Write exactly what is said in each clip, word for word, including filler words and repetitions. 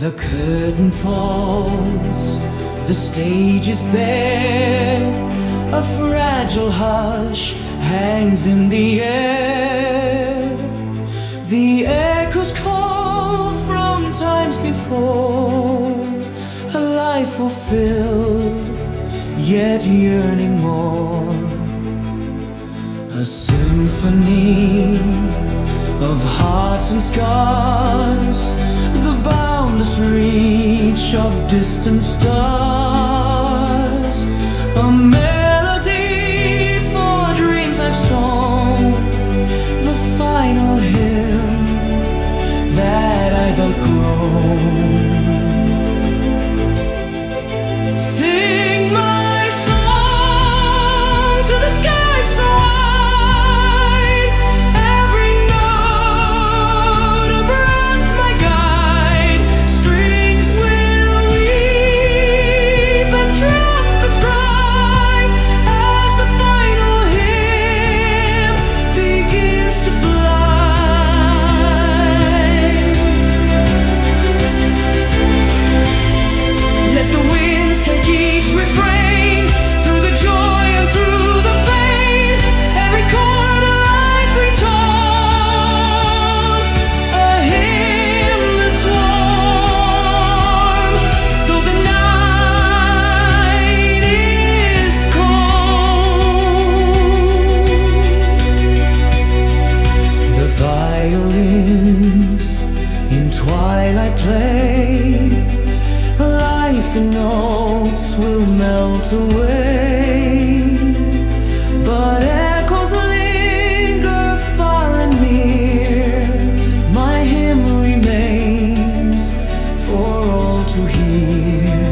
The curtain falls, the stage is bare, a fragile hush hangs in the air. The echoes call from times before, a life fulfilled, yet yearning more. A symphony of hearts and scars, the boundless reach of distant stars. A melody for dreams I've sown, the final hymn that I've outgrown. Sing my song to the sky so wide, every note a breath my guide. Strings will weep and trumpets cry as the final hymn begins to fly. Let the winds take each refrain, through the joy and through the pain, every chord a life retold, a hymn that's warm, though the night is cold. The violins in twilight play, life in notes will melt away, but echoes linger far and near. My hymn remains for all to hear.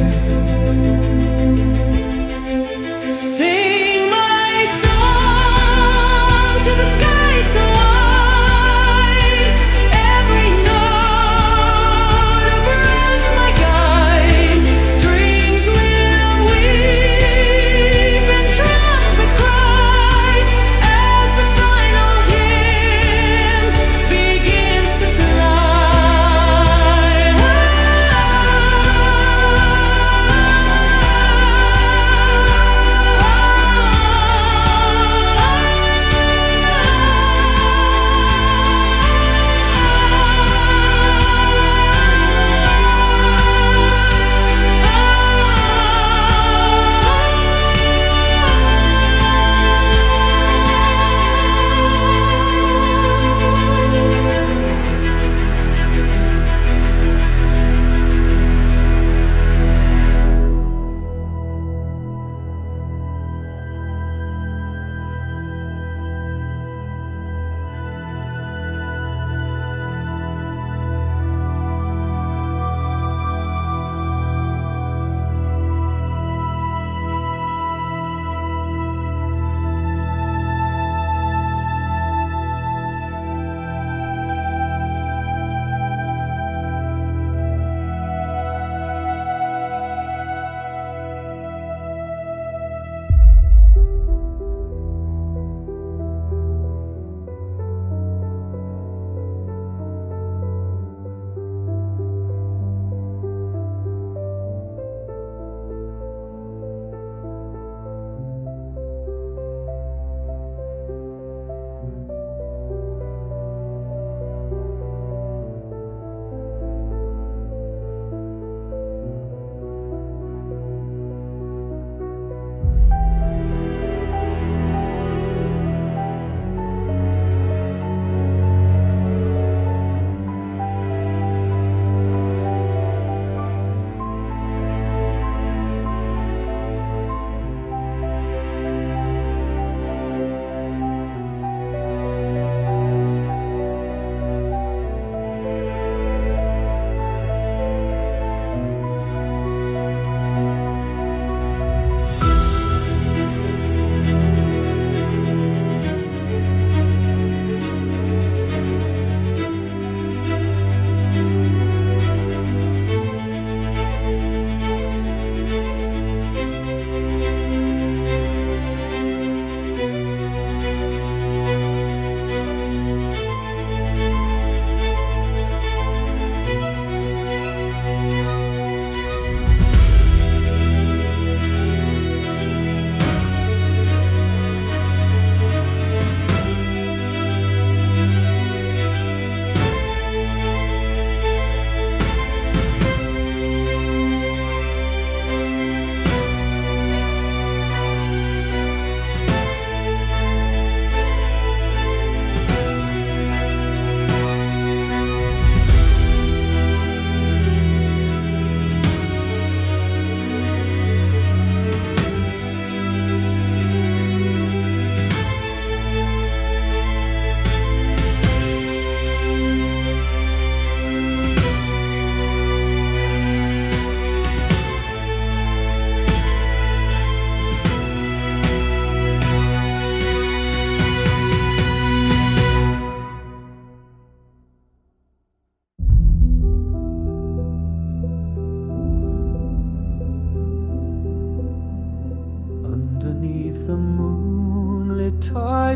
Sing my song to the sky so wide, every note a breath my guide. Strings will weep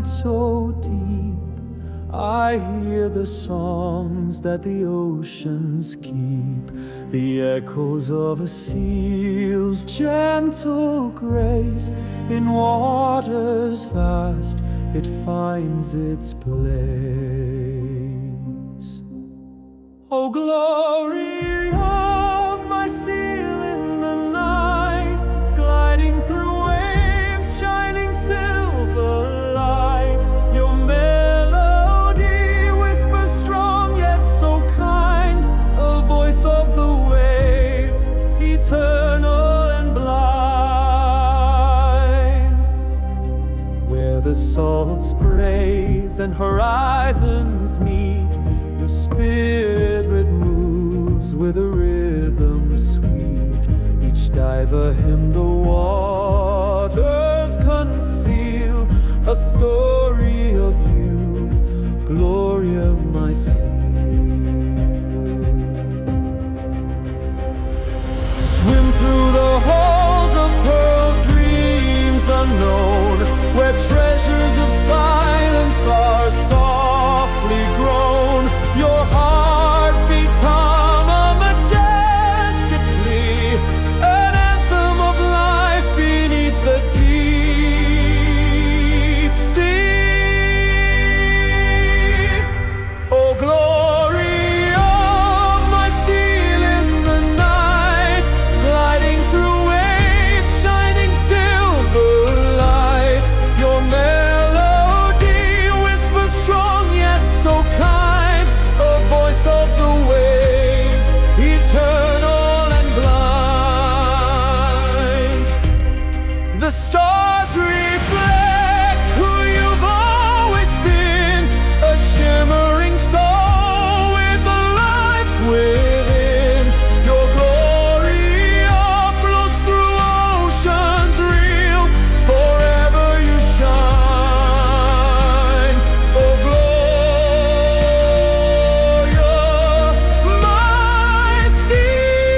night so deep, I hear the songs that the oceans keep, the echoes of a seal's gentle grace. In waters vast it finds its place. Oh, glory of my seal in the night, gliding through waves, shining silver light. Your melody whispers strong yet so kind, a voice of the waves, eternal and blind. Where the salt sprays and horizons meet, your spirit moves with a rhythm sweet. Each diver hymn the waters conceal, a story of you, Gloria, my seal. Swim through the halls of pearl dreams unknown, where treasures of silence are softly grown. Your heart beats hum majestically, an anthem of life beneath the deep sea. Oh, glory of my seal in the night, gliding through waves, shining silver light. Your melody whispers strong yet so kind, a voice of the waves, eternal and blind. The stars reflect who you've always been, a shimmering soul with a life within. Your glory flows through oceans real, forever you shine. Oh, Gloria, my seal.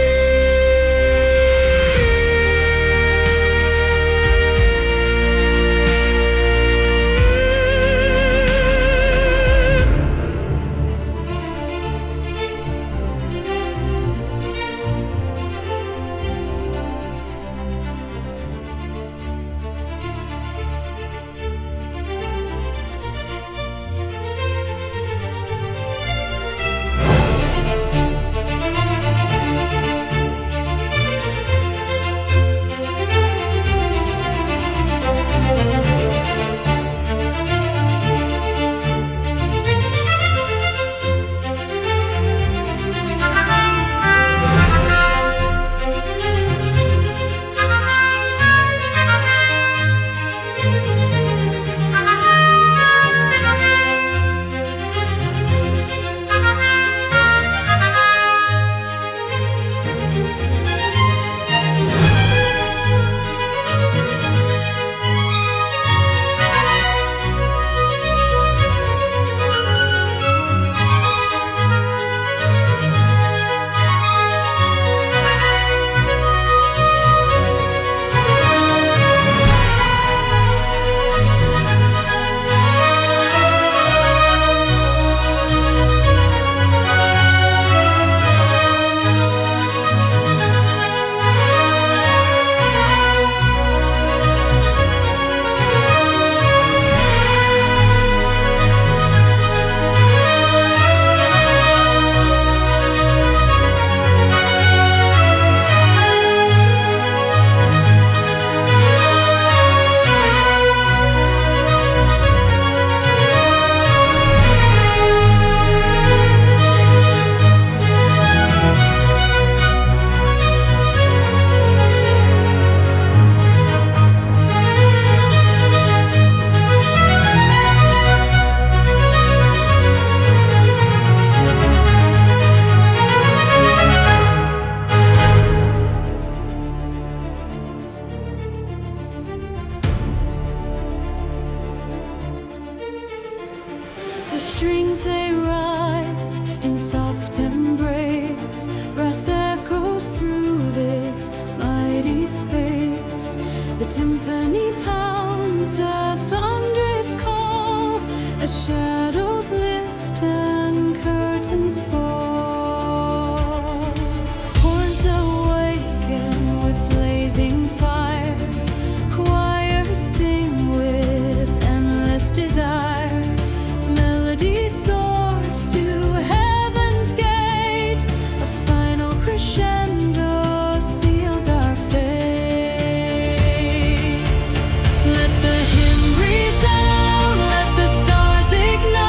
The strings they rise in soft embrace, brass echoes through this mighty space. The timpani pounds a thunderous call. as shadows lift and curtains fall. Horns awaken with blazing fire, choirs sing with endless desire. Melody soars to heaven's gate, a final crescendo seals our fate. Let the hymn resound, let the stars ignite.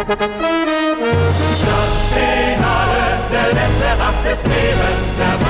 Das Finale, der letzte Akt des Lebens erwartet.